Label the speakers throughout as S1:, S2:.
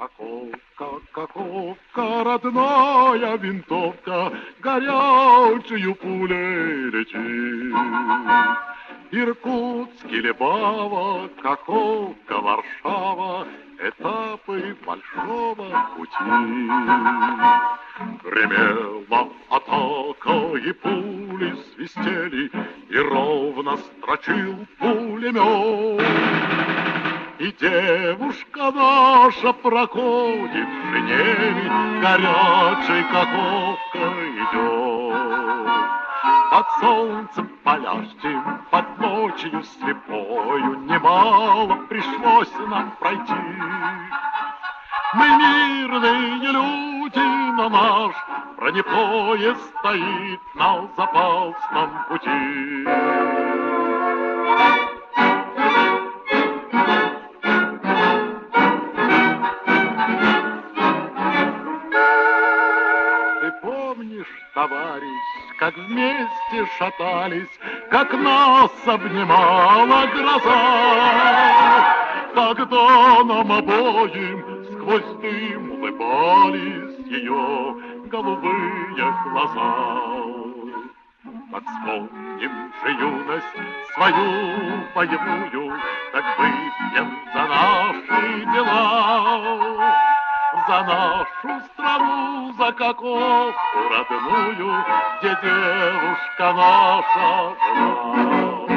S1: Каховка, родная винтовка, горячую пулей летит. Иркутск или Бава, Каховка, Варшава, этапы большого пути. Гремела атака, и пули свистели, и ровно строчил пулемет. И девушка наша проходит в шинели, горячей Каховка идет. Под солнцем палящим, под ночью слепою, немало пришлось нам пройти. Мы мирные люди, но наш бронепоезд стоит на запасном пути. Товарищ, как вместе шатались, как нас обнимала гроза. Тогда нам обоим сквозь дым улыбались ее голубые глаза. Так вспомним же юность свою боевую, так выпьем за наши дела. За нашу страну, за Каховку родную, где девушка наша жила.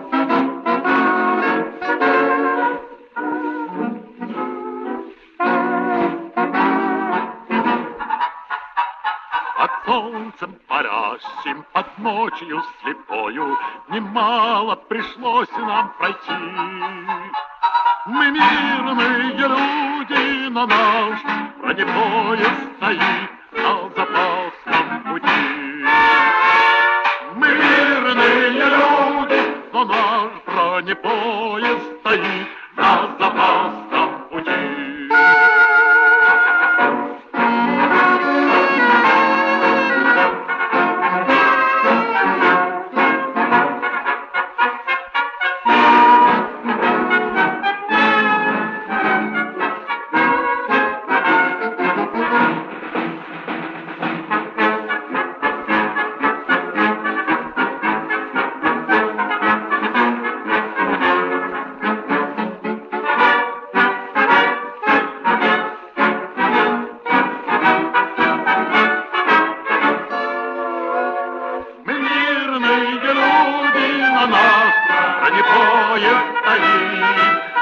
S1: Под солнцем парящим, под ночью слепою, немало пришлось нам пройти. Мы мирные люди, но наш бронепоезд стоит на запасном пути. Мы мирные люди, но наш бронепоезд стоит на запасном пути. Наш бронепоезд стоит